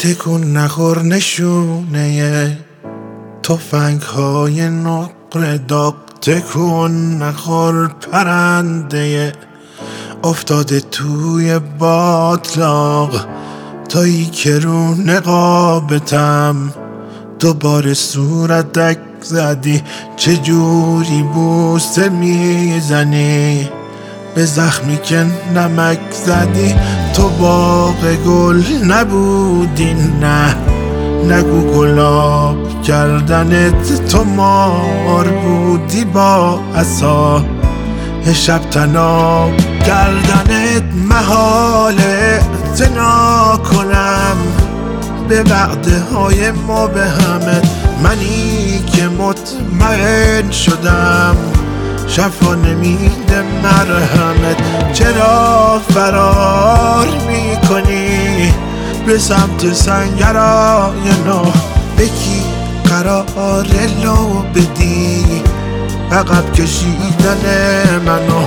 تکون نخور نشونه تفنگ های نقره داغ، تکون نخور پرنده افتاده توی باطلاق، تایی که رو نقابتم دوباره صورتک زدی، چجوری بوسه میزنی به زخمی که نمک زدی. تو باغ گل نبودی، نه نگو گلاب کردنت، تو مار بودی با عصا شب تناب کردنت. محاله اعتنا کنم به وعده های ما به همت، منی که مطمئن شدم شفا نمیده مرهمت. چرا فرار میکنی به سمت سنگرای نو؟ به کی قرار لو بدی عقب کشیدن منو؟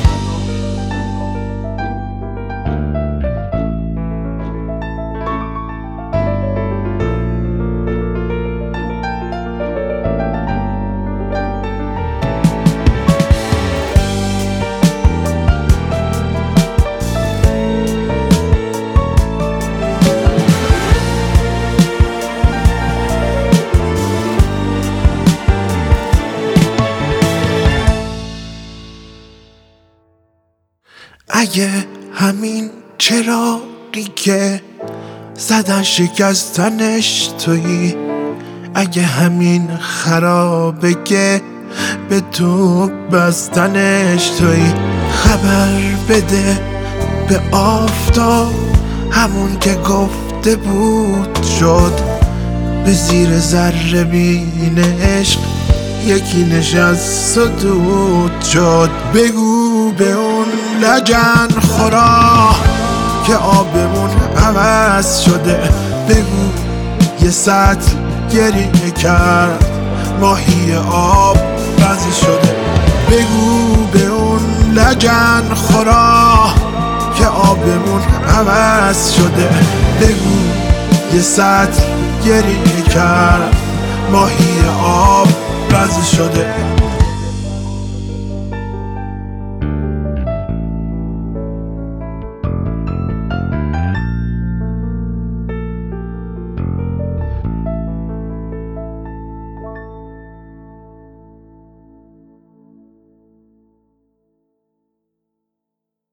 اگه همین چراغی که زدن شکستنش تویی، اگه همین خرابه که به تو بستنش تویی، خبر بده به آفتاب همون که گفته بود شد، به زیر ذره بین عشق یکی نشست و دود شد. بگو به اون لجن خورا که آبمون عوض شده، بگو یه سطل گریه کرد ماهی آب بزی شده. بگو به اون لجن خورا که آبمون عوض شده، بگو یه سطل گریه کرد ماهی آب بزی شده.